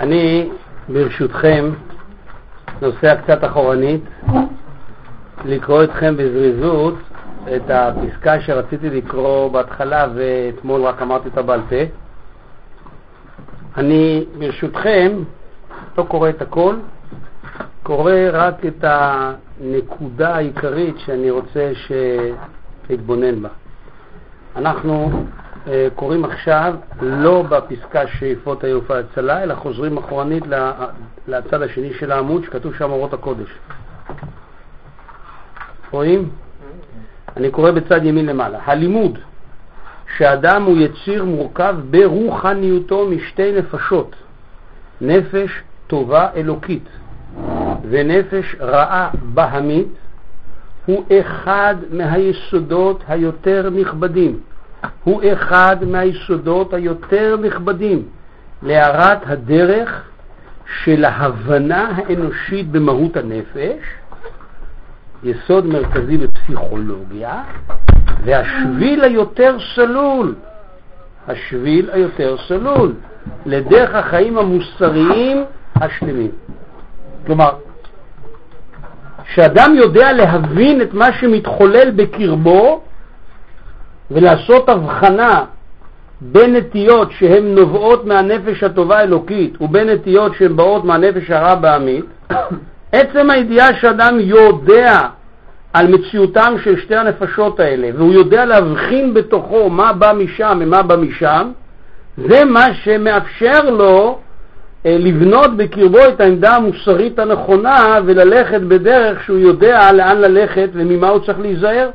אני ברשותכם נוסע קצת אחורנית לקרוא אתכם בזריזות את הפסקה שרציתי לקרוא בהתחלה ואתמול רק אמרתי אותה בעל פה. אני ברשותכם לא קורא את הכל, קורא רק את הנקודה העיקרית שאני רוצה להתבונן בה. אנחנו קוראים עכשיו לא בפסקה שאיפות היופה הצלה, אלא חוזרים אחורנית לצד השני של העמוד שכתוב שם אורות הקודש. רואים? אני קורא בצד ימין למעלה. הלימוד שאדם הוא יציר מורכב ברוחניותו משתי נפשות, נפש טובה אלוקית ונפש רעה בהמית, הוא אחד מהיסודות היותר נכבדים, הוא אחד מהיסודות היותר נכבדים להארת הדרך של ההבנה האנושית במהות הנפש, יסוד מרכזי בפסיכולוגיה, והשביל היותר סלול, השביל היותר סלול לדרך החיים המוסריים השלמים. כלומר, שאדם יודע להבין את מה שמתחולל בקרבו ולעשות הבחנה בין נטיות שהן נובעות מהנפש הטובה האלוקית ובין נטיות שהן באות מהנפש הרע בהמית, עצם הידיעה שאדם יודע על מציאותם של שתי הנפשות האלה והוא יודע להבחין בתוכו מה בא משם ומה בא משם, זה מה שמאפשר לו לבנות בקרבו את העמדה המוסרית הנכונה וללכת בדרך שהוא יודע לאן ללכת וממה הוא צריך להיזהר.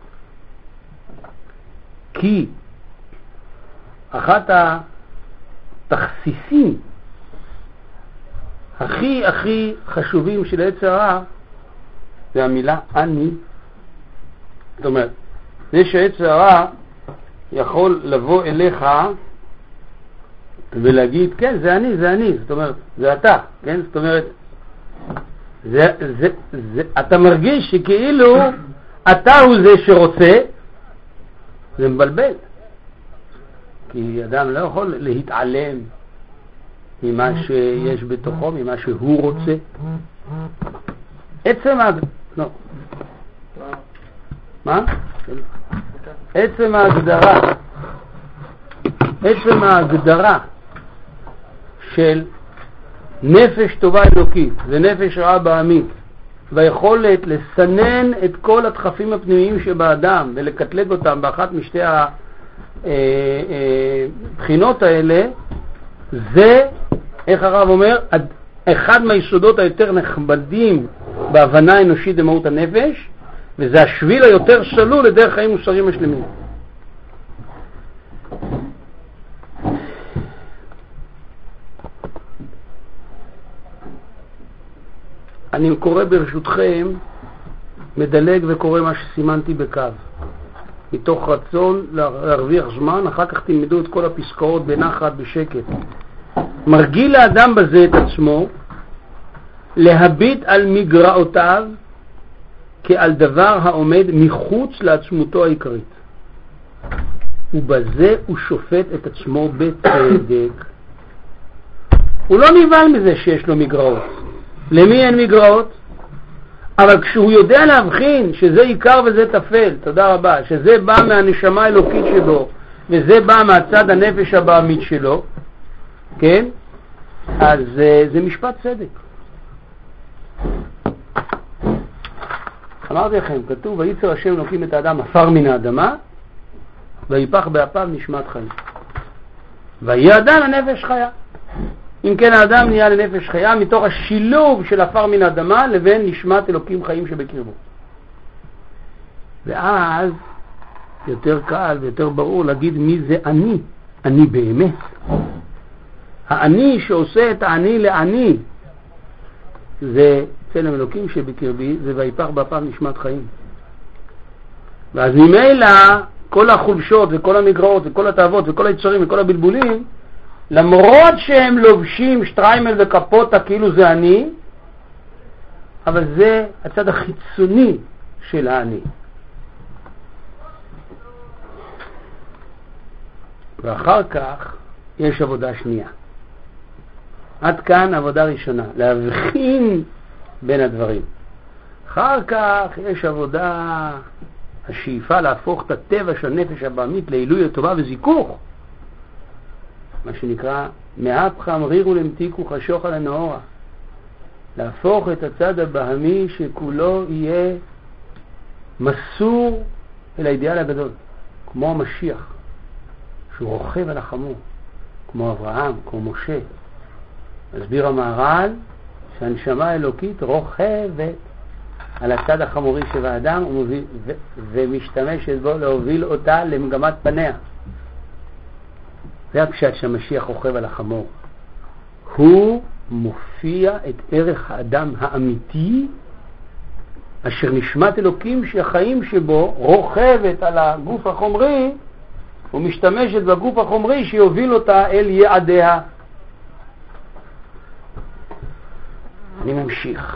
כי אחת התכסיסים הכי חשובים של יצר הרע זה המילה אני. זאת אומרת, זה שיצר הרע יכול לבוא אליך ולהגיד, כן, זה אני, זאת אומרת, זה אתה, כן? זאת אומרת, אתה מרגיש שכאילו אתה הוא זה שרוצה, זה מבלבל. כי אדם לא יכול להתעלם ממה שיש בתוכו, ממה שהוא רוצה. עצם ההגדרה של נפש טובה אלוקית ונפש רעה בהמית, והיכולת לסנן את כל הדחפים הפנימיים שבאדם ולקטלג אותם באחת משתי הבחינות האלה, זה, איך הרב אומר, אחד מהיסודות היותר נכבדים בהבנה האנושית במהות הנפש, וזה השביל היותר סלול לדרך חיים מוסריים השלמים. אני קורא ברשותכם, מדלג וקורא מה שסימנתי בקו, מתוך רצון להרוויח זמן, אחר כך תלמדו את כל הפסקאות בנחת, בשקט. מרגיל לאדם בזה את עצמו, להביט על מגרעותיו כעל דבר העומד מחוץ לעצמותו העיקרית. ובזה הוא שופט את עצמו בצדק. הוא לא נבהל מזה שיש לו מגרעות. למי אין מגרעות? אבל כשהוא יודע להבחין שזה עיקר וזה תפל, תודה רבה, שזה בא מהנשמה האלוקית שלו וזה בא מהצד הנפש הבהמית שלו, כן? אז זה משפט צדק. אמרתי לכם, כתוב, ויצר השם אלוקים את האדם עפר מן האדמה ויפח באפיו נשמת חיים, ויהיה אדם לנפש חיה. אם כן, האדם נהיה לנפש חיה מתוך השילוב של עפר מן האדמה לבין נשמת אלוקים חיים שבקרבו. ואז יותר קל ויותר ברור להגיד מי זה אני באמת. האני שעושה את האני לעני זה צלם אלוקים שבקרבי, זה ויפח באפיו נשמת חיים. ואז ממילא כל החולשות וכל המגרעות וכל התאוות וכל היצרים וכל הבלבולים, למרות שהם לובשים שטריימל וקפוטה כאילו זה אני, אבל זה הצד החיצוני של האני. ואחר כך יש עבודה שנייה. עד כאן עבודה ראשונה, להבחין בין הדברים. אחר כך יש עבודה, השאיפה להפוך את הטבע של הנפש הבעמית לעילוי הטובה וזיכוך, מה שנקרא מהפכה מרירו למתיקו חשוך על הנאורה, להפוך את הצד הבהמי שכולו יהיה מסור אל האידיאל הגדול, כמו המשיח שהוא רוכב על החמור, כמו אברהם, כמו משה. מסביר המהר"ל שהנשמה האלוקית רוכבת על הצד החמורי של האדם ומשתמשת בו להוביל אותה למגמת פניה. זה הפשט שהמשיח רוכב על החמור. הוא מופיע את ערך האדם האמיתי אשר נשמת אלוקים שהחיים שבו רוכבת על הגוף החומרי ומשתמשת בגוף החומרי שיוביל אותה אל יעדיה. אני ממשיך.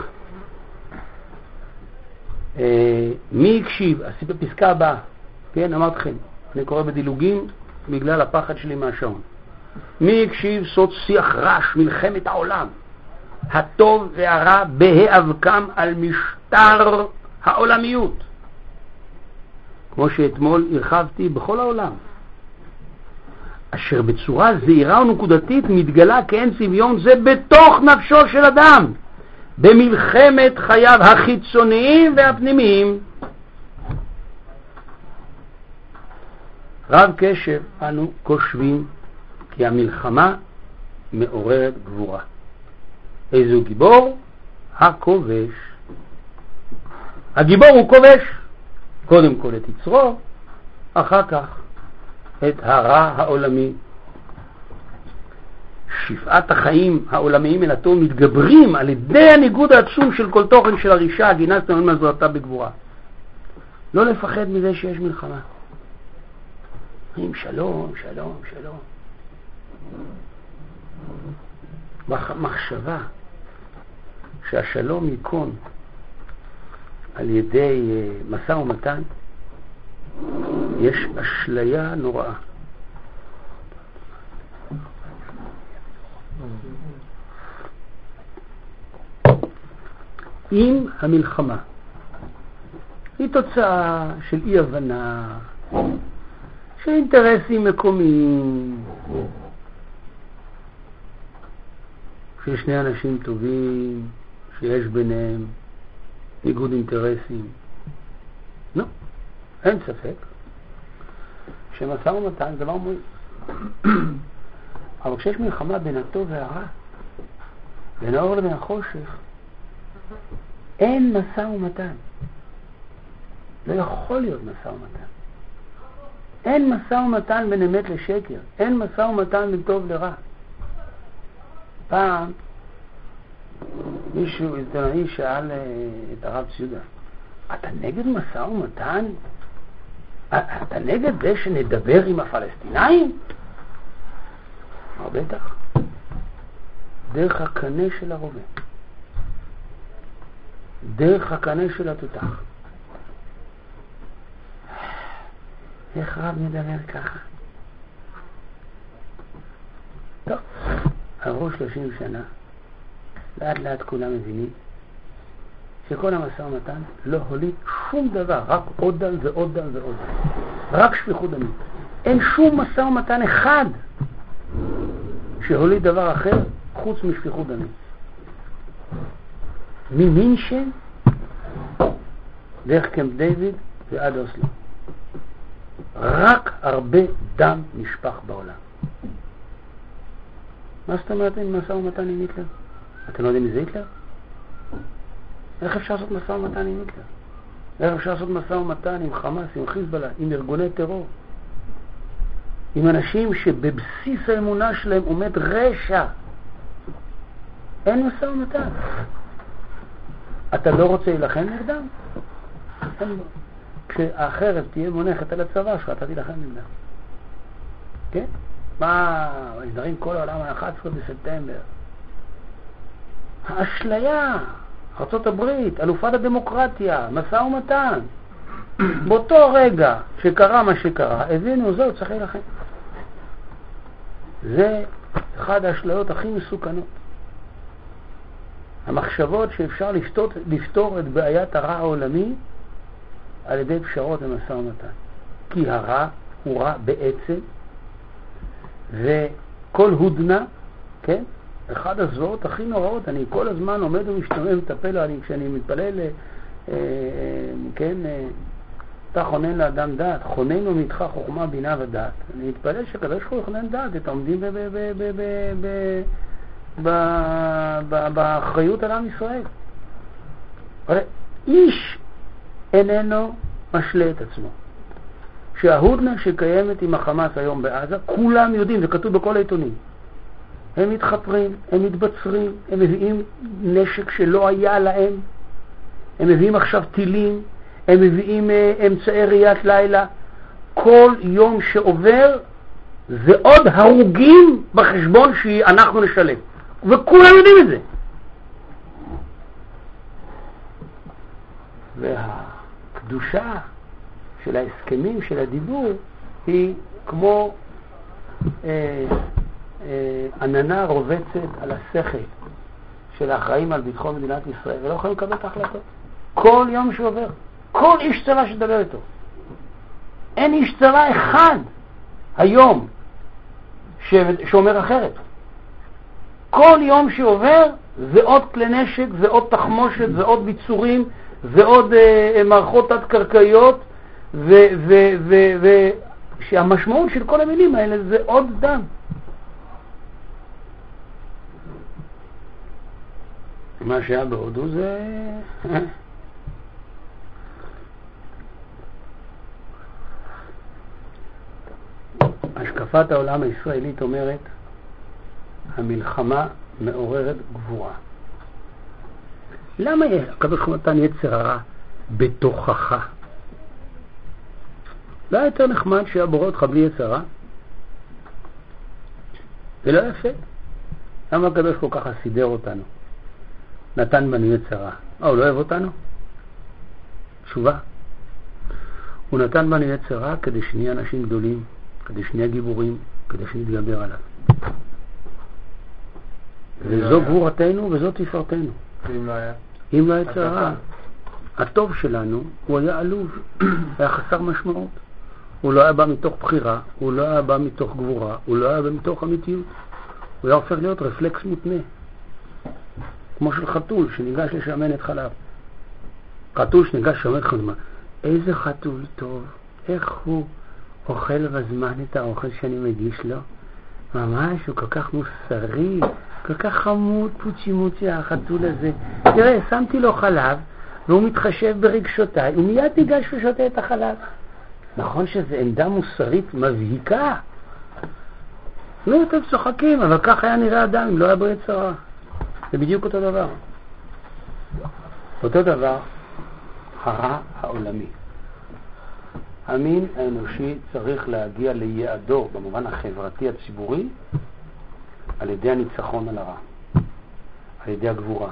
מי הקשיב? בפסקה הבאה, כן, אמרתי לכם, אני קורא בדילוגים בגלל הפחד שלי מהשעון. מי הקשיב סוד שיח רש מלחמת העולם, הטוב והרע בהיאבקם על משטר העולמיות, כמו שאתמול הרחבתי בכל העולם, אשר בצורה זהירה ונקודתית מתגלה כאין צביון זה בתוך נפשו של אדם, במלחמת חייו החיצוניים והפנימיים. רב קשב אנו קושבים כי המלחמה מעוררת גבורה. איזו גיבור? הכובש. הגיבור הוא כובש קודם כל את יצרו, אחר כך את הרע העולמי. שפעת החיים העולמיים אל התום מתגברים על ידי הניגוד העצום של כל תוכן של הרישה, הגינה סתמן מזרתה בגבורה. לא לפחד מזה שיש מלחמה. אומרים שלום, שלום, שלום. מחשבה שהשלום ייכון על ידי משא ומתן, יש אשליה נוראה. אם המלחמה היא תוצאה של אי הבנה, של אינטרסים מקומיים, של שני אנשים טובים שיש ביניהם ניגוד אינטרסים, אין ספק שמשא ומתן זה דבר מועיל. אבל כשיש מלחמה בין הטוב והרע, בין האור לבין החושך, אין משא ומתן. לא יכול להיות משא ומתן. אין משא ומתן בין אמת לשקר. אין משא ומתן בין טוב לרע. פעם מישהו עיתונאי שאל את הרב ציודה, אתה נגד משא ומתן? אתה נגד זה שנדבר עם הפלסטינאים? בטח. דרך הקנה של הרובה, דרך הקנה של התותח. איך רב מדבר ככה? טוב, עברו 30 שנה, לאט לאט כולם מבינים שכל המשא ומתן לא הוליד שום דבר, רק עוד דם ועוד דם ועוד דם, רק שפיכות דמים. אין שום משא ומתן אחד שהוליד דבר אחר חוץ משפיכות דמים. ממינשן דרך קמפ דיוויד ועד אוסלו, רק הרבה דם נשפך בעולם. מה זאת אומרת אין משא ומתן עם היטלר? אתם לא יודעים מי זה היטלר? איך אפשר לעשות משא ומתן עם היטלר? איך אפשר לעשות משא ומתן עם חמאס, עם חיזבאללה, עם ארגוני טרור, עם אנשים שבבסיס האמונה שלהם עומד רשע? אין משא ומתן. אתה לא רוצה להילחם נגדם? כשהחרב תהיה מונחת על הצבא שלך, אתה תילחם נגדם. כן? מה, נדרים כל העולם ה-11 בספטמבר. האשליה, ארצות הברית, אלופת הדמוקרטיה, משא ומתן. באותו רגע שקרה מה שקרה, הבינו, זהו, צריך להילחם. זה אחד האשליות הכי מסוכנות. המחשבות שאפשר לפתור את בעיית הרע העולמי על ידי פשרות ומשא ומתן. כי הרע הוא רע בעצם, וכל הודנה, כן? אחד הזוועות הכי נוראות, אני כל הזמן עומד ומשתומם, מטפל, כשאני מתפלל, כן, אתה חונן לאדם דעת, חוננו מתך חוכמה בינה ודעת. אני מתפלל שקדוש ברוך הוא יכונן דעת, את העומדים באחריות על עם ישראל. הרי איש איננו משלה את עצמו. שההודנה שקיימת עם החמאס היום בעזה, כולם יודעים, זה כתוב בכל העיתונים. הם מתחפרים, הם מתבצרים, הם מביאים נשק שלא היה להם, הם מביאים עכשיו טילים, הם מביאים אמצעי ראיית לילה. כל יום שעובר זה עוד הרוגים בחשבון שאנחנו נשלם. וכולם יודעים את זה. והקדושה של ההסכמים, של הדיבור, היא כמו עננה רובצת על השכל של האחראים על ביטחון מדינת ישראל, ולא יכולים לקבל את ההחלטות. כל יום שעובר, כל איש צבא שדבר איתו. אין איש צבא אחד היום שאומר אחרת. כל יום שעובר זה עוד כלי נשק, זה עוד תחמושת, זה עוד ביצורים, זה עוד מערכות תת-קרקעיות, שהמשמעות של כל המילים האלה זה עוד דם. מה שהיה בהודו זה... השקפת העולם הישראלית אומרת, המלחמה מעוררת גבורה. למה הקדוש ברוך הוא נתן יצר הרע בתוכך? לא היה יותר נחמד שהיה בורא אותך בלי יצר הרע? זה לא יפה. למה הקדוש ברוך הוא ככה סידר אותנו? נתן בנו יצר הרע. הוא לא אוהב אותנו? תשובה. הוא נתן בנו יצר הרע כדי שנהיה אנשים גדולים, כדי שנהיה גיבורים, כדי שנתגבר עליו. וזו גבורתנו וזו תפארתנו. אם לא היה יצר הרע, הטוב שלנו הוא היה עלוב, היה חסר משמעות. הוא לא היה בא מתוך בחירה, הוא לא היה בא מתוך גבורה, הוא לא היה בא מתוך אמיתיות. הוא היה הופך להיות רפלקס מותנה. כמו של חתול שניגש לשמן את חלב. חתול שניגש לשמן את חלב. איזה חתול טוב, איך הוא אוכל בזמן את האוכל שאני מגיש לו. ממש, הוא כל כך מוסרי, כל כך חמוד, פוצ'י מוצ'י החתול הזה. תראה, שמתי לו חלב, והוא מתחשב ברגשותיי, הוא מיד ניגש ושותה את החלב. נכון שזה עמדה מוסרית מבהיקה. לא, אתם צוחקים, אבל כך היה נראה אדם אם לא היה בו יצר הרע. זה בדיוק אותו דבר. אותו דבר, הרע העולמי. המין האנושי צריך להגיע ליעדו במובן החברתי הציבורי על ידי הניצחון על הרע, על ידי הגבורה.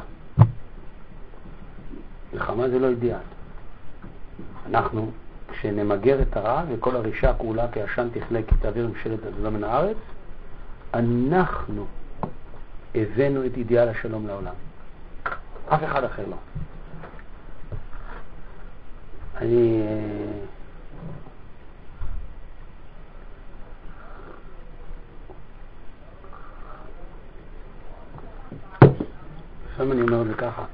מלחמה זה לא אידיאל. אנחנו, כשנמגר את הרע וכל הרישה כולה כעשן תכלה כי תעביר ממשלת עזבה מן הארץ, אנחנו הבאנו את אידיאל השלום לעולם. אף אחד אחר לא. עכשיו אני אומר את זה ככה.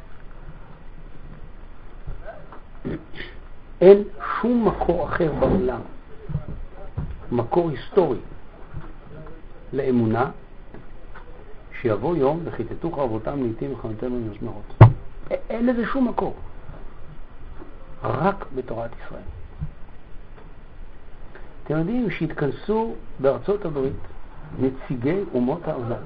אין שום מקור אחר בעולם, מקור היסטורי לאמונה, שיבוא יום וחיתתו חרבותם לעתים וחנותינו מזמרות. אין לזה שום מקור. רק בתורת ישראל. אתם יודעים שהתכנסו בארצות הברית נציגי אומות העולם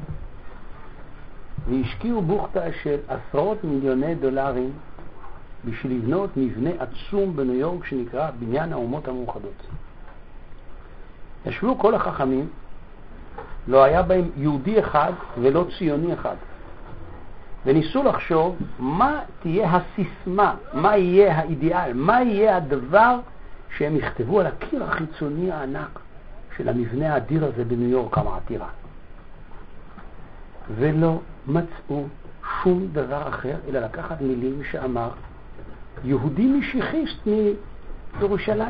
והשקיעו בוכתה של עשרות מיליוני דולרים בשביל לבנות מבנה עצום בניו יורק שנקרא בניין האומות המאוחדות. ישבו כל החכמים, לא היה בהם יהודי אחד ולא ציוני אחד, וניסו לחשוב מה תהיה הסיסמה, מה יהיה האידיאל, מה יהיה הדבר שהם יכתבו על הקיר החיצוני הענק של המבנה האדיר הזה בניו יורק המעטירה. ולא מצאו שום דבר אחר, אלא לקחת מילים שאמר יהודי משיחיסט מירושלים.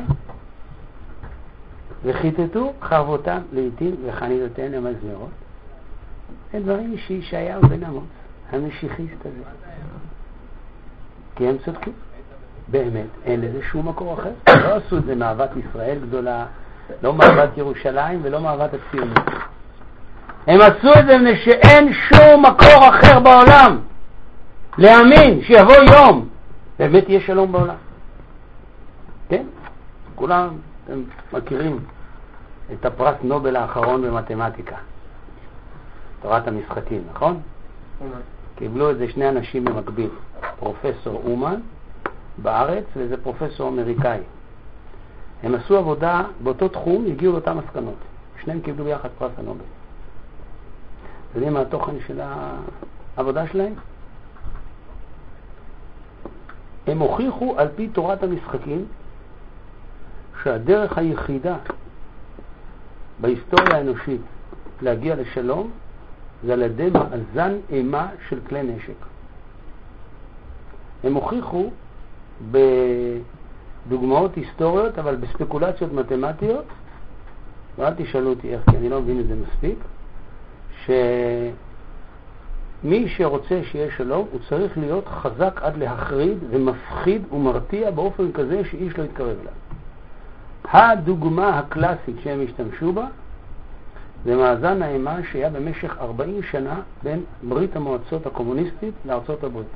וכיתתו חרבותם לעתים וחניתותיהן למזמרות. זה דברים שישעיהו בן אמוץ, המשיחיסט הזה. כי הם צודקים. באמת, אין לזה שום מקור אחר. לא עשו את זה מאהבת ישראל גדולה, לא מאהבת ירושלים ולא מאהבת הציונות. הם עשו את זה מפני שאין שום מקור אחר בעולם להאמין שיבוא יום באמת יהיה שלום בעולם. כן? כולם אתם מכירים את הפרס נובל האחרון במתמטיקה, תורת המשחקים, נכון? קיבלו את זה שני אנשים במקביל, פרופסור אומן בארץ וזה פרופסור אמריקאי. הם עשו עבודה באותו תחום, הגיעו לאותן מסקנות. שניהם קיבלו ביחד פרס הנובל. זה מה התוכן של העבודה שלהם? הם הוכיחו על פי תורת המשחקים שהדרך היחידה בהיסטוריה האנושית להגיע לשלום זה על ידי מאזן אימה של כלי נשק. הם הוכיחו בדוגמאות היסטוריות, אבל בספקולציות מתמטיות, ואל תשאלו אותי איך, כי אני לא מבין את זה מספיק, שמי שרוצה שיהיה שלום הוא צריך להיות חזק עד להחריד ומפחיד ומרתיע באופן כזה שאיש לא יתקרב אליו. הדוגמה הקלאסית שהם השתמשו בה זה מאזן האימה שהיה במשך 40 שנה בין ברית המועצות הקומוניסטית לארצות הברית.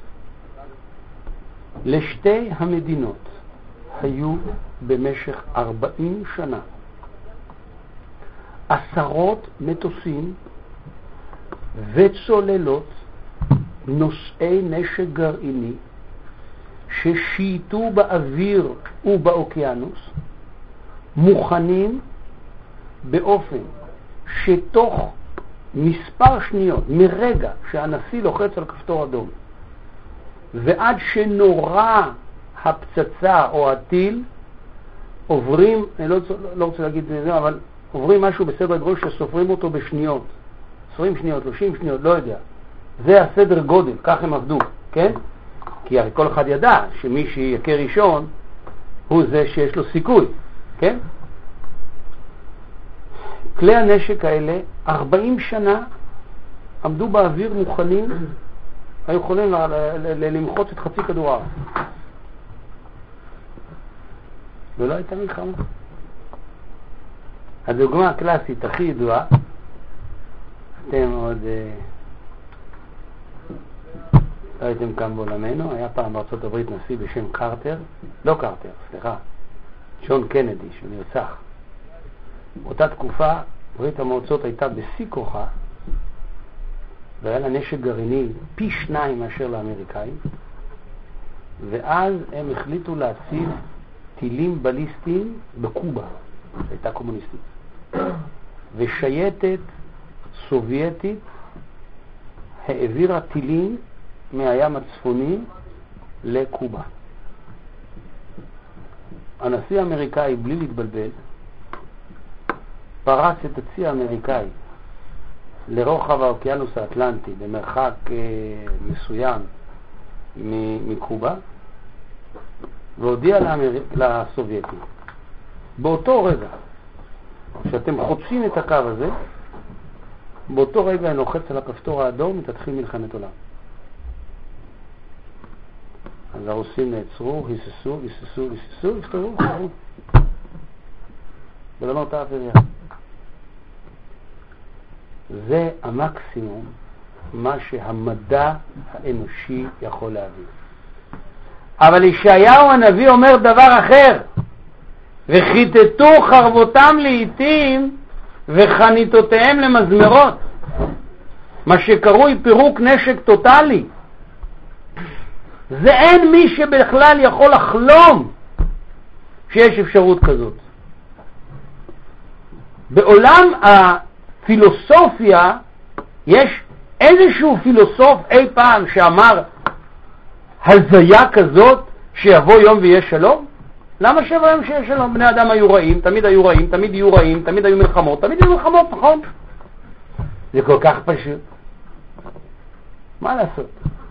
לשתי המדינות היו במשך 40 שנה עשרות מטוסים וצוללות נושאי נשק גרעיני ששייטו באוויר ובאוקיינוס, מוכנים באופן שתוך מספר שניות מרגע שהנשיא לוחץ על כפתור אדום ועד שנורא הפצצה או הטיל עוברים, אני לא רוצה להגיד את זה, אבל עוברים משהו בסדר גודל שסופרים אותו בשניות, 20 שניות, 30 שניות, לא יודע. זה הסדר גודל, כך הם עבדו, כן? כי הרי כל אחד ידע שמי שיקר ראשון הוא זה שיש לו סיכוי, כן? כלי הנשק האלה 40 שנה עמדו באוויר מוכנים, היו יכולים למחוץ את חצי כדור הארץ. ולא הייתה מלחמה. הדוגמה הקלאסית הכי ידועה, אתם עוד לא הייתם כאן בעולמנו, היה פעם בארצות הברית נשיא בשם שון קנדי, שהוא נרצח. באותה תקופה ברית המועצות הייתה בשיא כוחה, והיה לה נשק גרעיני פי 2 מאשר לאמריקאים, ואז הם החליטו להציב טילים בליסטיים בקובה, הייתה קומוניסטית, ושייטת סובייטית העבירה טילים מהים הצפוני לקובה. הנשיא האמריקאי, בלי להתבלבל, פרץ את הצי האמריקאי לרוחב האוקיינוס האטלנטי במרחק מסוים מקובה, והודיע לסובייטים, באותו רגע שאתם חוצים את הקו הזה, באותו רגע נוחץ על הכפתור האדום ותתחיל מלחמת עולם. אז הרוסים נעצרו, היססו, הפתרו, חזרו. ולא נורתה אף עירייה. זה המקסימום מה שהמדע האנושי יכול להביא. אבל ישעיהו הנביא אומר דבר אחר, וכיתתו חרבותם לעתים וחניתותיהם למזמרות, מה שקרוי פירוק נשק טוטלי. זה אין מי שבכלל יכול לחלום שיש אפשרות כזאת. בעולם הפילוסופיה יש איזשהו פילוסוף אי פעם שאמר הזיה כזאת שיבוא יום ויהיה שלום? למה שיבוא יום שיהיה שלום? בני אדם היו רעים, תמיד היו רעים, תמיד יהיו רעים, תמיד היו מלחמות, נכון? זה כל כך פשוט. מה לעשות?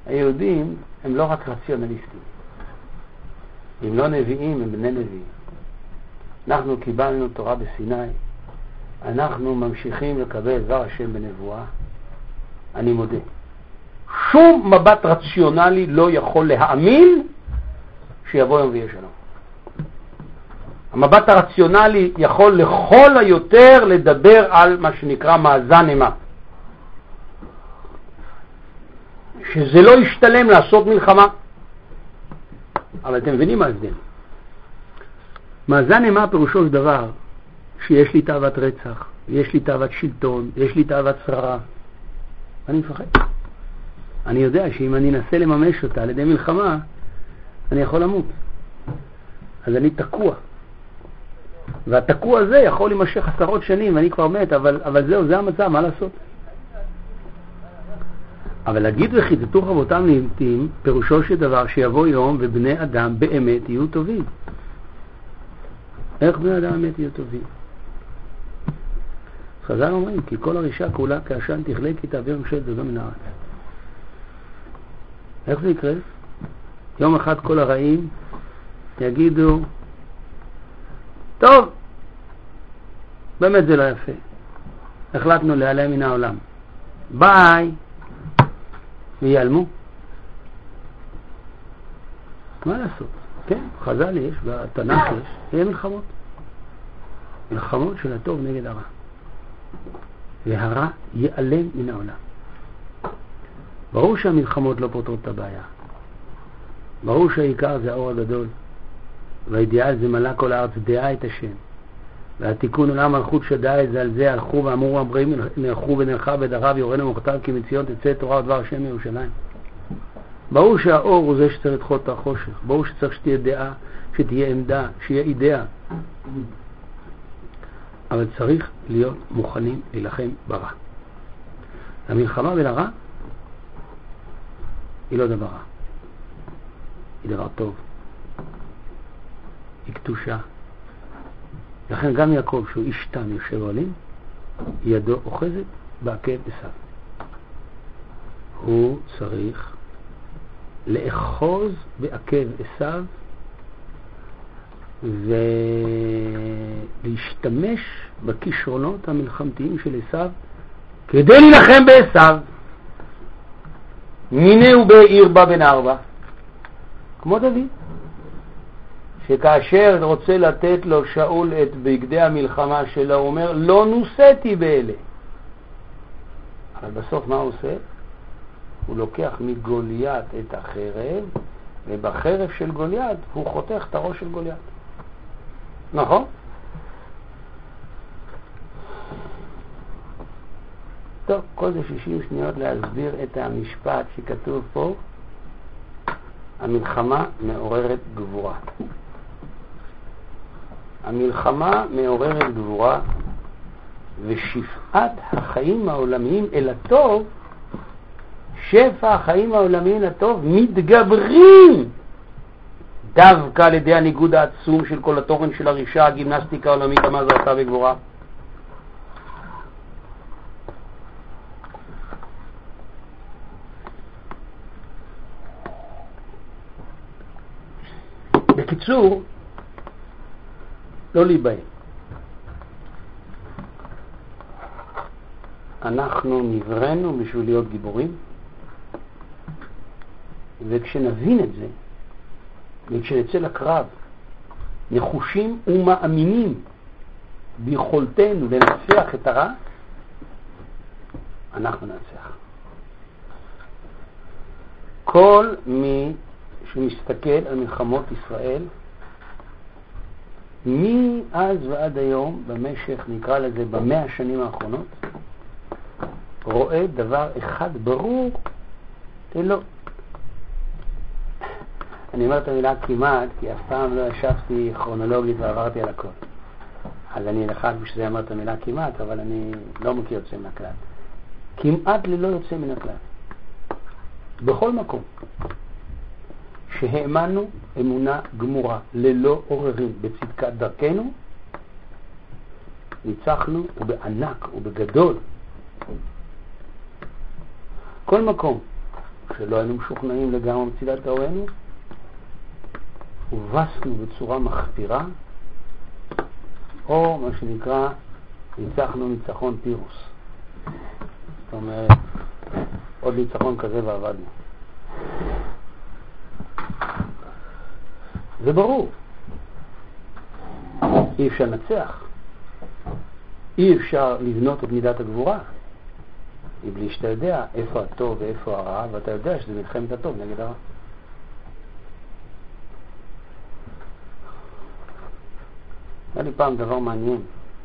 היהודים הם לא רק רציונליסטים. הם לא נביאים, הם בני נביאים. אנחנו קיבלנו תורה בסיני, אנחנו ממשיכים לקבל דבר השם בנבואה. אני מודה. שום מבט רציונלי לא יכול להאמין שיבוא יום ויהיה שלום. המבט הרציונלי יכול לכל היותר לדבר על מה שנקרא מאזן אימה. שזה לא ישתלם לעשות מלחמה. אבל אתם מבינים מה ההבדל? מאזן אימה פירושו של דבר שיש לי תאוות רצח, יש לי תאוות שלטון, יש לי תאוות שררה. אני מפחד. אני יודע שאם אני אנסה לממש אותה על ידי מלחמה, אני יכול למות. אז אני תקוע. והתקוע הזה יכול להימשך עשרות שנים, ואני כבר מת, אבל זהו, זה המצב, מה לעשות? אבל להגיד וחיטטו חרבותם לעתים, פירושו של דבר שיבוא יום ובני אדם באמת יהיו טובים. איך בני אדם באמת יהיו טובים? חז"ל אומרים, כי כל הרישה כולה כעשן תכלה כי תעביר ממשלת זדום מן הארץ. איך זה יקרה? יום אחד כל הרעים יגידו, טוב, באמת זה לא יפה. החלטנו להיעלם מן העולם. ביי. ויעלמו. מה לעשות? כן, חז"ל יש, בתנ"ך יש, יהיה מלחמות. מלחמות של הטוב נגד הרע. והרע ייעלם מן העולם. ברור שהמלחמות לא פותרות את הבעיה. ברור שהעיקר זה האור הגדול. והאידיאל זה מלא כל הארץ דעה את השם. והתיקון עולם מלכות שדעה את זה על זה, הלכו ואמרו אמרים נלכו ונלכה בדריו יורנו מוכתר כי מציון תצא תורה ודבר השם מירושלים. ברור שהאור הוא זה שצריך לדחות את החושך. ברור שצריך שתהיה דעה, שתהיה עמדה, שיהיה אידאה. אבל צריך להיות מוכנים להילחם ברע. המלחמה ולרע היא לא דבר רע. היא דבר טוב. היא קדושה. לכן גם יעקב שהוא איש תם יושב עלים, ידו אוחזת בעקב עשיו. הוא צריך לאחוז בעקב עשיו ולהשתמש בכישרונות המלחמתיים של עשיו כדי להילחם בעשיו. מיני הוא בעיר בה בן ארבע, כמו דוד, שכאשר רוצה לתת לו שאול את בגדי המלחמה שלו, הוא אומר לא נוסעתי באלה. אבל בסוף מה הוא עושה? הוא לוקח מגוליית את החרב, ובחרב של גוליית הוא חותך את הראש של גוליית. נכון? טוב, כל זה 60 שניות להסביר את המשפט שכתוב פה. המלחמה מעוררת גבורה. המלחמה מעוררת גבורה, ושפעת החיים העולמיים אל הטוב, שפע החיים העולמיים לטוב, מתגברים דווקא על ידי הניגוד העצום של כל התוכן של הרישה, הגימנסטיקה העולמית, המזרתה וגבורה. בקיצור, לא להיבהל. אנחנו נבראנו בשביל להיות גיבורים, וכשנבין את זה, וכשנצא לקרב, נחושים ומאמינים ביכולתנו לנצח את הרע, אנחנו ננצח. כל מי שמסתכל על מלחמות ישראל, מאז ועד היום, במשך, נקרא לזה, ב100 השנים האחרונות, רואה דבר אחד ברור, לא. אני אומר את המילה כמעט, כי אף פעם לא ישבתי כרונולוגית ועברתי על הכל. אז אני לך בשביל זה אמר את המילה כמעט, אבל אני לא מכיר יוצא מן הכלל. כמעט ללא יוצא מן הכלל. בכל מקום. שהאמנו אמונה גמורה, ללא עוררין, בצדקת דרכנו, ניצחנו ובענק ובגדול. כל מקום שלא היינו משוכנעים לגמרי מצילת האורנו, הובסנו בצורה מחפירה, או מה שנקרא, ניצחנו ניצחון פירוס. זאת אומרת, עוד ניצחון כזה ועבדנו. זה ברור. אי אפשר לנצח. אי אפשר לבנות את מידת הגבורה. מבלי שאתה יודע איפה הטוב ואיפה הרע, ואתה יודע שזה מלחמת הטוב נגד הרע. היה לי פעם דבר מעניין.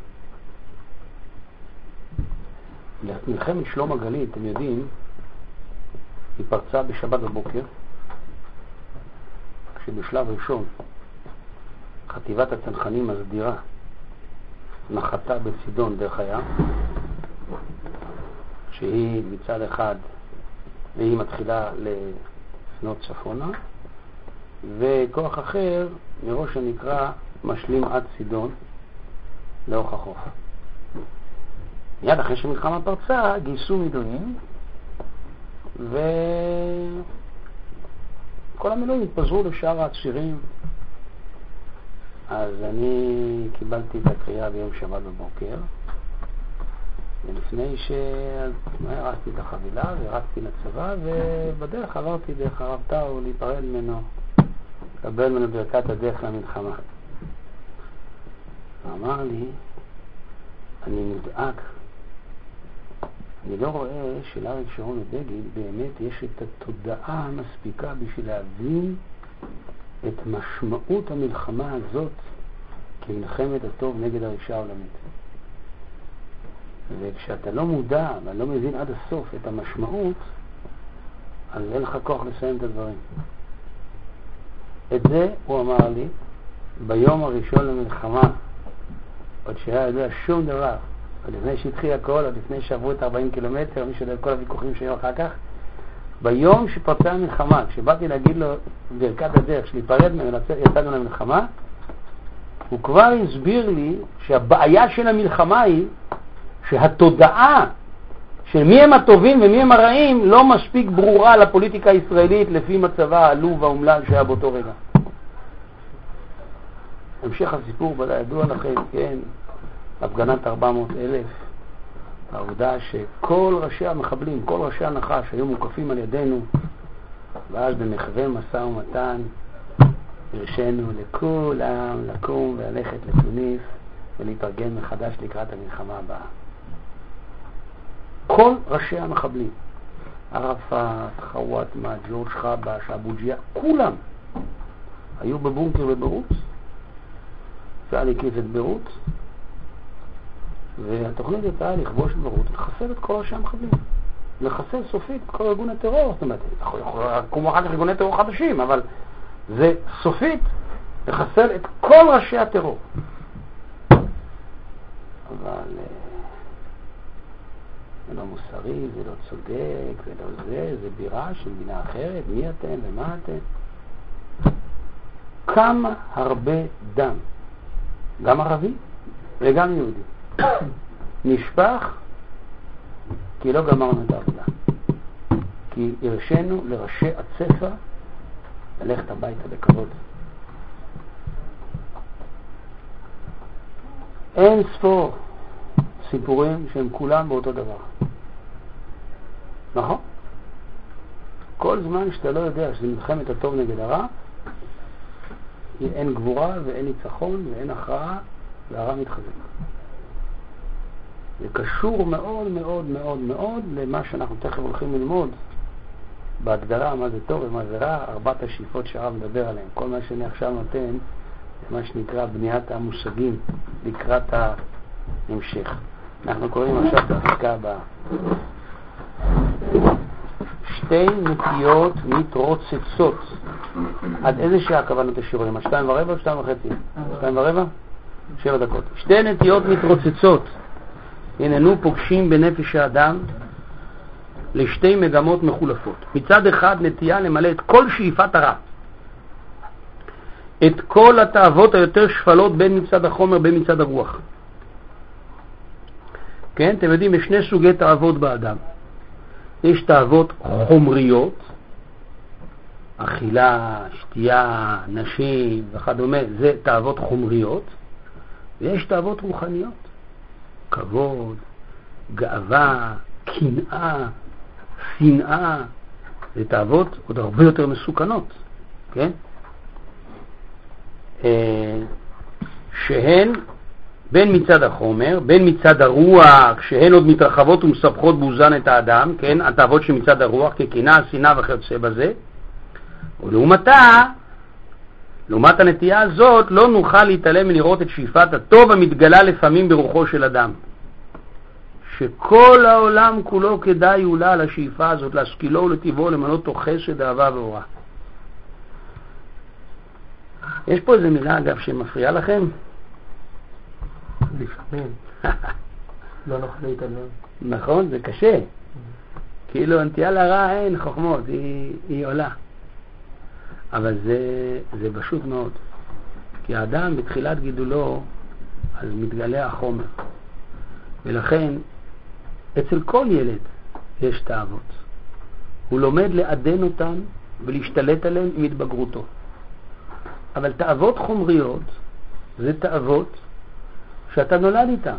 מלחמת שלום הגליל, אתם יודעים, היא פרצה בשבת בבוקר, כשבשלב ראשון חטיבת הצנחנים הסדירה נחתה בצידון דרך הים, שהיא מצד אחד והיא מתחילה לפנות צפונה, וכוח אחר מראש הנקרא משלים עד צידון לאורך החוף. מיד אחרי שמלחמה פרצה גייסו מילואים, וכל המילואים התפזרו לשאר הצירים. אז אני קיבלתי את הקריאה ביום שבת בבוקר, ולפני שהרסתי את החבילה ורצתי לצבא, ובדרך עברתי דרך הרב טאו להיפרד ממנו, לקבל ממנו ברכת הדרך למלחמה. אמר לי, אני מודאג, אני לא רואה שלאריק שרון ובגין באמת יש את התודעה המספיקה בשביל להבין את משמעות המלחמה הזאת כמלחמת הטוב נגד הרשעה העולמית. וכשאתה לא מודע ולא מבין עד הסוף את המשמעות, אז אין לך כוח לסיים את הדברים. את זה הוא אמר לי ביום הראשון למלחמה, עוד שהיה יודע שום דבר, עוד לפני שהתחיל הכל, עוד לפני שעברו את 40 קילומטר, מי שיודע כל הוויכוחים שהיו אחר כך, ביום שפרצה המלחמה, כשבאתי להגיד לו ברכת הדרך שניפרד ממנו, יצאנו למלחמה, הוא כבר הסביר לי שהבעיה של המלחמה היא שהתודעה של מי הם הטובים ומי הם הרעים לא מספיק ברורה לפוליטיקה הישראלית לפי מצבה העלוב והאומלל שהיה באותו רגע. המשך הסיפור ודאי ידוע לכם, כן, הפגנת 400,000, העובדה שכל ראשי המחבלים, כל ראשי הנחש היו מוקפים על ידינו, ואז במחווה משא ומתן הרשינו לכולם לקום וללכת לתוניס ולהתארגן מחדש לקראת המלחמה הבאה. כל ראשי המחבלים, ערפאת, חוואטמה, ג'ורג' חבש, אבו ג'יה, כולם היו בבונקר בביירות. צה"ל הקיף את ביירות, והתוכנית הייתה לכבוש את ביירות, לחסל את כל ראשי המחבלים, לחסל סופית את כל ארגון הטרור. זאת אומרת, יכול לקום אחר כך ארגוני טרור חדשים, אבל זה סופית לחסל את כל ראשי הטרור. אבל זה לא מוסרי, זה לא צודק, זה לא זה בירה של מדינה אחרת, מי אתם ומה אתם? כמה הרבה דם, גם ערבי וגם יהודי, נשפך כי לא גמרנו את העבודה. כי הרשינו לראשי הצפע ללכת הביתה בכבוד. אין ספור סיפורים שהם כולם באותו דבר. נכון? כל זמן שאתה לא יודע שזה מלחמת הטוב נגד הרע, אין גבורה ואין ניצחון ואין הכרעה, והרע מתחזק. זה קשור מאוד מאוד מאוד מאוד למה שאנחנו תכף הולכים ללמוד בהגדרה מה זה טוב ומה זה רע, 4 השאיפות שהרב מדבר עליהן. כל מה שאני עכשיו נותן זה מה שנקרא בניית המושגים לקראת ההמשך. אנחנו קוראים עכשיו את הפסקה הבאה. 2 נטיות מתרוצצות. עד איזה שעה קבענו את השיעורים? 2:15 או 2:30? 2:15? 7 דקות. 2 נטיות מתרוצצות הננו פוגשים בנפש האדם לשתי מגמות מחולפות. מצד אחד נטייה למלא את כל שאיפת הרע, את כל התאוות היותר שפלות בין מצד החומר בין מצד הרוח. כן, אתם יודעים, יש 2 סוגי תאוות באדם. יש תאוות חומריות אכילה, שתייה, נשים וכדומה, זה תאוות חומריות, ויש תאוות רוחניות, כבוד, גאווה, קנאה, שנאה, זה תאוות עוד הרבה יותר מסוכנות, כן? שהן בין מצד החומר, בין מצד הרוח, שהן עוד מתרחבות ומספחות באוזן את האדם, כן? התאוות שמצד הרוח, כקנאה, שנאה וכיוצא בזה, לעומת הנטייה הזאת לא נוכל להתעלם מלראות את שאיפת הטוב המתגלה לפעמים ברוחו של אדם. שכל העולם כולו כדאי אולי על השאיפה הזאת, להשכילו ולטבעו, למנות תוך חסד, אהבה ואורה. יש פה איזה מילה אגב שמפריעה לכם? לפעמים. לא נוכל להתעלם. נכון, זה קשה. כאילו הנטייה לרע אין חוכמות, היא עולה. אבל זה פשוט מאוד. כי האדם בתחילת גידולו, אז מתגלה החומר. ולכן, אצל כל ילד יש תאוות. הוא לומד לעדן אותן ולהשתלט עליהן עם התבגרותו. אבל תאוות חומריות זה תאוות שאתה נולד איתן.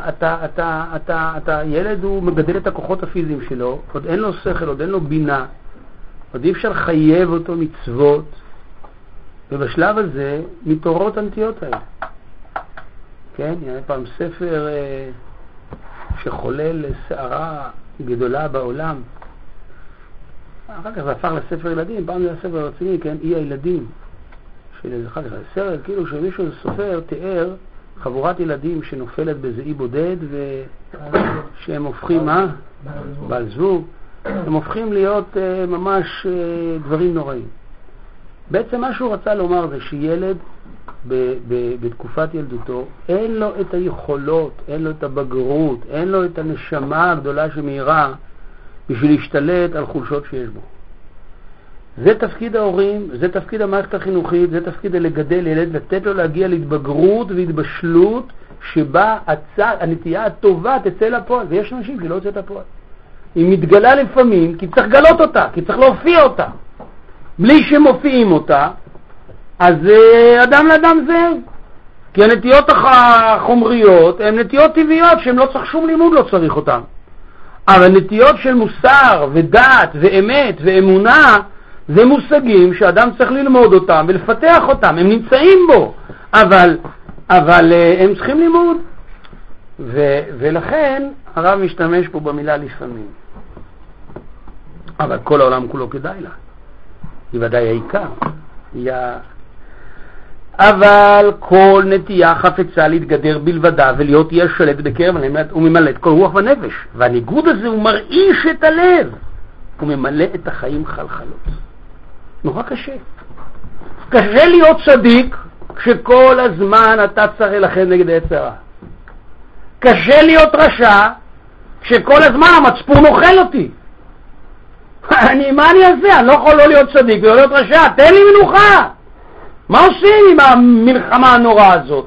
אתה ילד, הוא מגדל את הכוחות הפיזיים שלו, עוד אין לו שכל, עוד אין לו בינה, עוד אי אפשר לחייב אותו מצוות, ובשלב הזה מתעוררות הנטיות האלה. כן, היה פעם ספר שחולל סערה גדולה בעולם, אחר כך זה הפך לספר ילדים, פעם זה היה ספר רציני, כן, אי הילדים, אחר כך סרט, כאילו שמישהו סופר תיאר חבורת ילדים שנופלת באיזה אי בודד, ושהם הופכים, בעל זוג, הם הופכים להיות ממש דברים נוראים. בעצם מה שהוא רצה לומר זה שילד בתקופת ילדותו אין לו את היכולות, אין לו את הבגרות, אין לו את הנשמה הגדולה שמהירה בשביל להשתלט על חולשות שיש בו. זה תפקיד ההורים, זה תפקיד המערכת החינוכית, זה תפקיד לגדל ילד, לתת לו להגיע להתבגרות והתבשלות שבה הנטייה הטובה תצא לפועל, ויש אנשים שלא יוצאת לפועל. היא מתגלה לפעמים כי צריך לגלות אותה, כי צריך להופיע אותה. בלי שמופיעים אותה, אז אדם לאדם זה. כי הנטיות החומריות הן נטיות טבעיות שהן לא צריך שום לימוד, לא צריך אותן. אבל נטיות של מוסר ודעת ואמת ואמונה, זה מושגים שאדם צריך ללמוד אותם ולפתח אותם, הם נמצאים בו, אבל הם צריכים לימוד. ולכן הרב משתמש פה במילה לפעמים. אבל כל העולם כולו כדאי לה. היא ודאי העיקר. אבל כל נטייה חפצה להתגדר בלבדה ולהיות אי השלט בקרב וממלא את כל רוח ונפש. והניגוד הזה הוא מרעיש את הלב. הוא ממלא את החיים חלחלות. נורא קשה. קשה להיות צדיק כשכל הזמן אתה צריך להילחם נגד היצר הרע. קשה להיות רשע כשכל הזמן המצפון אוכל אותי. מה אני אעשה? אני לא יכול לא להיות צדיק ולא להיות רשע. תן לי מנוחה. מה עושים עם המלחמה הנוראה הזאת?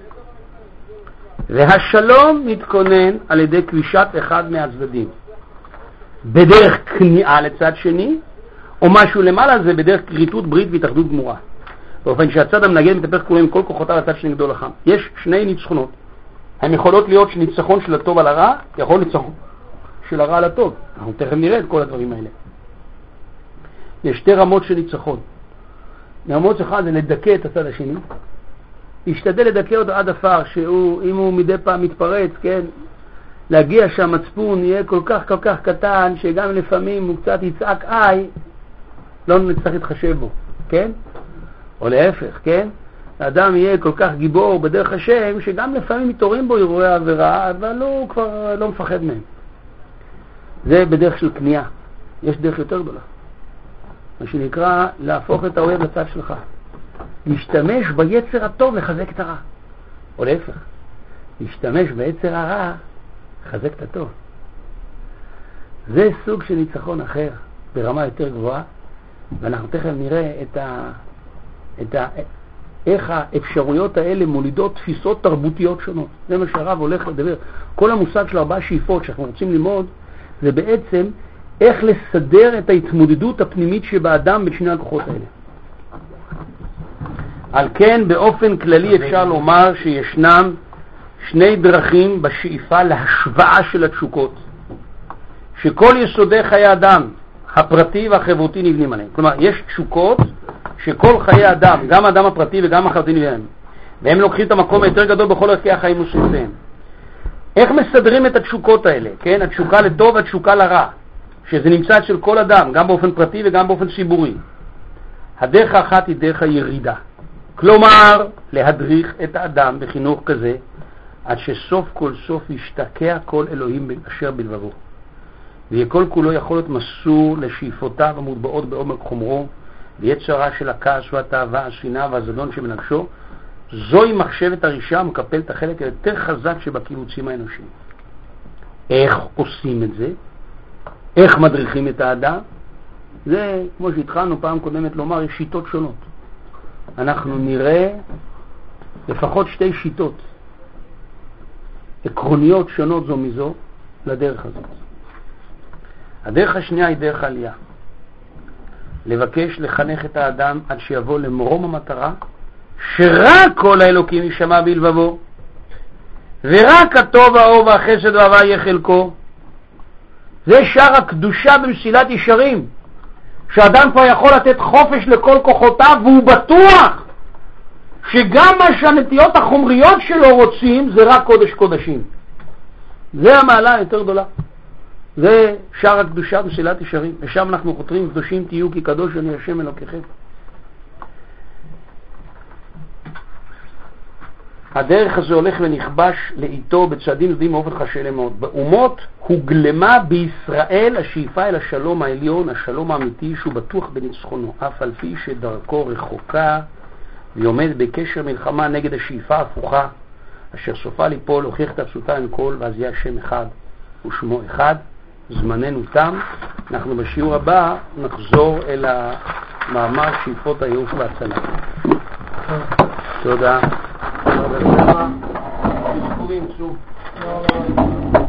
והשלום מתכונן על ידי כבישת אחד מהצדדים. בדרך כניעה לצד שני, או משהו למעלה זה בדרך כריתות ברית והתאחדות גמורה. באופן שהצד המנגד מתהפך כולו עם כל כוחותיו לצד שנגדו לחם. יש שני ניצחונות. הן יכולות להיות ניצחון של הטוב על הרע, יכול ניצחון של הרע על הטוב. אנחנו תכף נראה את כל הדברים האלה. יש שתי רמות של ניצחון. רמות אחד זה לדכא את הצד השני. להשתדל לדכא אותו עד אפר, שאם הוא מדי פעם מתפרץ, כן, להגיע שהמצפון יהיה כל כך קטן, שגם לפעמים הוא קצת יצעק לא נצטרך להתחשב בו, כן? או להפך, כן? האדם יהיה כל כך גיבור בדרך השם, שגם לפעמים מתעוררים בו אירועי העבירה, אבל הוא כבר לא מפחד מהם. זה בדרך של כניעה. יש דרך יותר גדולה. מה שנקרא להפוך את האויב לצד שלך. להשתמש ביצר הטוב לחזק את הרע. או להפך. להשתמש ביצר הרע לחזק את הטוב. זה סוג של ניצחון אחר, ברמה יותר גבוהה, ואנחנו תכף נראה איך האפשרויות האלה מולידות תפיסות תרבותיות שונות. זה מה שהרב הולך לדבר. כל המושג של 4 שאיפות שאנחנו רוצים ללמוד, זה בעצם איך לסדר את ההתמודדות הפנימית שבאדם בשני הכוחות האלה. על כן באופן כללי אפשר לומר שישנם שני דרכים בשאיפה להשוואה של התשוקות, שכל יסודי חיי אדם, הפרטי והחברותי, נבנים עליהם. כלומר, יש תשוקות שכל חיי אדם, גם האדם הפרטי וגם החברתי נבנים עליהם, והם לוקחים את המקום היותר גדול בכל ערכי החיים וסביבותיהם. איך מסדרים את התשוקות האלה? כן? התשוקה לטוב והתשוקה לרע, שזה נמצא אצל כל אדם, גם באופן פרטי וגם באופן ציבורי. הדרך האחת היא דרך הירידה. כלומר, להדריך את האדם בחינוך כזה, עד שסוף כל סוף ישתקע כל אלוהים אשר בלבבו. ויהיה כל כולו יכול להיות מסור לשאיפותיו המוטבעות בעומק חומרו, ויצרה של הכעס והתאווה, השנאה והזדון שבנפשו. זוהי מחשבת הרשעה המקפל את החלק היותר חזק שבקיבוצים האנושיים. איך עושים את זה? איך מדריכים את האדם? זה, כמו שהתחלנו פעם קודמת לומר, יש שיטות שונות. אנחנו נראה לפחות שתי שיטות עקרוניות שונות זו מזו לדרך הזאת. הדרך השנייה היא דרך העלייה. לבקש לחנך את האדם עד שיבוא למרום המטרה, שרק כל האלוקים יישמע בלבבו, ורק הטוב האור והחסד והאהבה יהיה חלקו. זה שער הקדושה במסילת ישרים, שאדם כבר יכול לתת חופש לכל כוחותיו, והוא בטוח שגם מה שהנטיות החומריות שלו רוצים זה רק קודש קודשים. זה המעלה היותר גדולה. זה שער הקדושה במסילת ישרים, ושם אנחנו חותרים, קדושים תהיו כי קדוש אני השם אלוקיכם. הדרך הזה הולך ונכבש לאיתו בצעדים יהודיים מאופן חשאי מאוד. באומות הוגלמה בישראל השאיפה אל השלום העליון, השלום האמיתי שהוא בטוח בניצחונו, אף על פי שדרכו רחוקה והיא עומדת בקשר מלחמה נגד השאיפה ההפוכה, אשר סופה ליפול, הוכיח את הפשוטה עם כל, ואז יהיה השם אחד ושמו אחד. זמננו תם. אנחנו בשיעור הבא נחזור אל המאמר שאיפות הייאוש וההצלה. תודה. תודה.